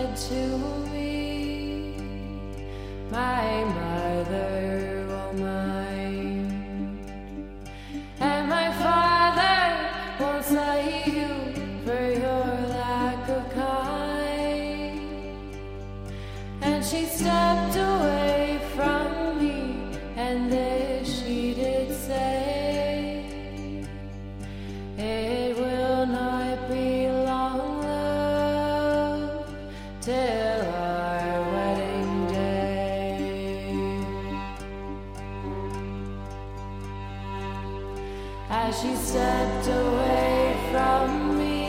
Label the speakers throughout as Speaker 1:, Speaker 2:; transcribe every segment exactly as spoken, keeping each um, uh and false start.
Speaker 1: said to me, my mother, oh mine, and my father won't slay you for your lack of kind. And she stepped away from me, and this she did say, it will not be long, love, till our wedding day. As she stepped away from me,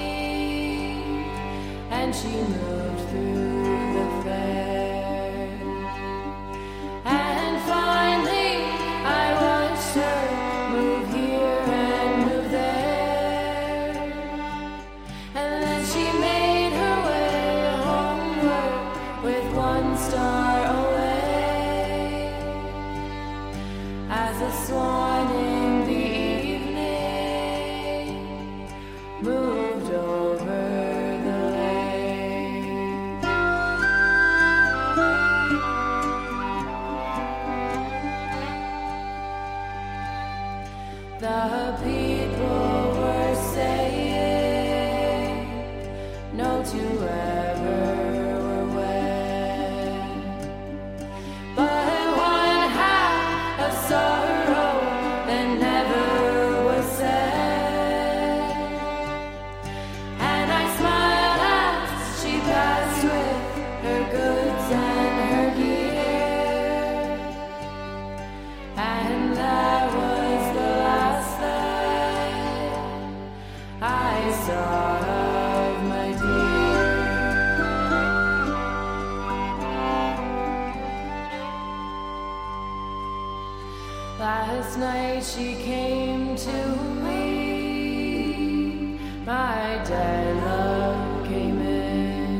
Speaker 1: and she moved through the fair, and finally I watched her move here and move there, and then she made her way homeward with one star away, as the swan in the evening moved over the lake. The people were saying no to ever were wed, but one had a sorrow that never was said. And I smiled as she passed with her goods and her gear, and that was the last that I saw of my dear. Last night she came to me, my dead love came in,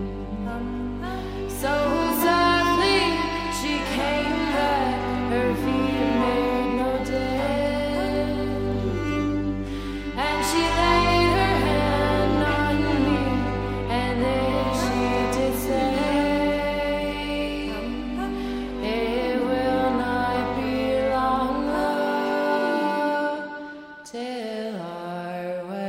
Speaker 1: so softly she came that her feet made no din, and she laid her hand on me, and then she did say, it will not be long, love, till our wedding.